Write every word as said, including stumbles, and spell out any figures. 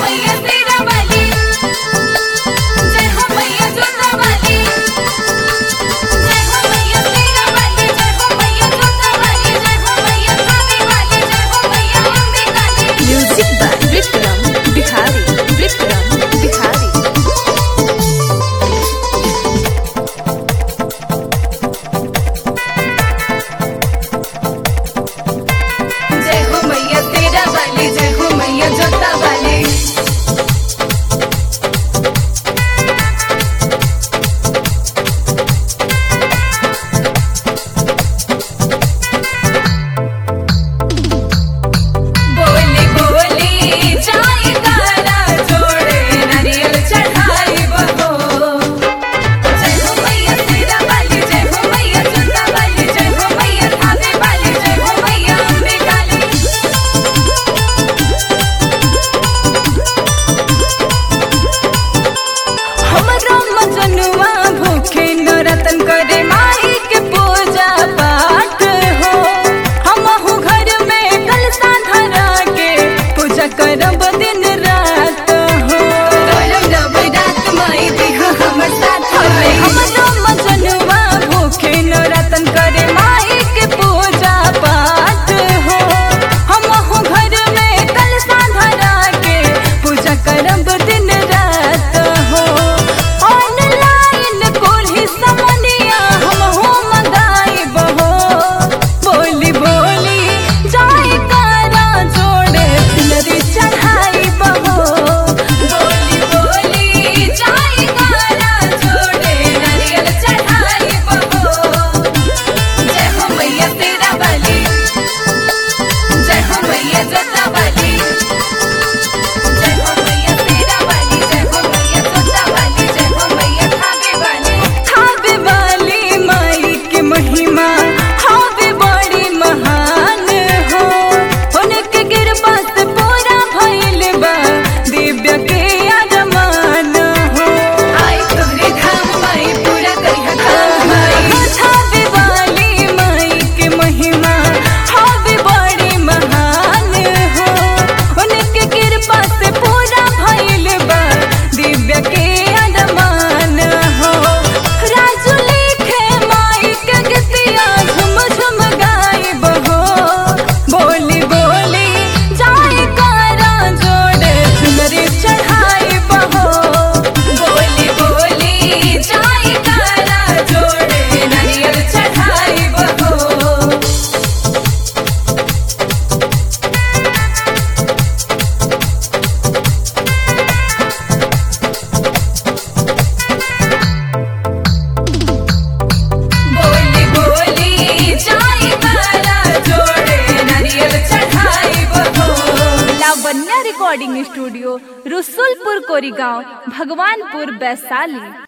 मैया तेरा वाली, जय हो मैया जोता वाली, जय हो मैया तेरा वाली, जय हो मैया जोता वाली, जय हो मैया काली वाली, जय हो मैया अम्बे काली। Music by Vikram Bihari, Vikram Bihari. जय हो मैया तेरा वाली, जय हो मैया जोता वाली। बोली बोली जाए काला जोड़े नारियल चढ़ाई बहो। जय हो मैया तेरा वाली, जय हो मैया जोता वाली, जय हो मैया धागे वाली, जय हो मैया अम्बे काली। हमरा मजनुआ भूखे नौरतन करे माई के पूजा पाठ हो। हमहु घर में कलशा धरा के पूजा करब दिन रात हो। करब रब रात माई दिहा हमर साथ होले। हमरा मजनुआ भूखे नौरतन करे माई के पूजा पाठ हो। हमहु घर में कलशा धरा के पूजा करब दिन रात हो। ऑनलाइन कोल्ही समनिया हमहु मंगाइब हो। बोली बोली जाए कारा जोड़े फुलरी चढ़ाइब हो। बोली बोली जाए कारा जोड़े नारियल चढ़ाइब हो। जय हो मैया तेरा वाली, जय हो मैया जोता वाली, जय हो मैया तेरा वाली, जय हो मैया जोता वाली, जय हो मैया धागे वाली। धागे वाली माई की महिमा हावे बड़ी महान हो। उनके कृपा से पूरा भइल बा दिव्य के अरमान हो। आई तोहरे धाम माई पूरा करिहा काम माई। धागे वाली माई के महिमा हावे बड़ी महान हो। उनके कृपा से पूरा भइल बा दिव्य के अरमान हो। राजू लिखे माई के गीतिया झुम झुम गाइब हो। बोली बोली जाए कारा जोड़े चुनरी चढ़ाइब हो। बोली बोली जाए कारा जोड़े नारियल चढ़ाइब हो। बोली बोली जाए काला जोड़े नारियल चढ़ाइब हो। Lavanya recording studio, Rasulpur Korigaon, Bhagwanpur, Vaishali.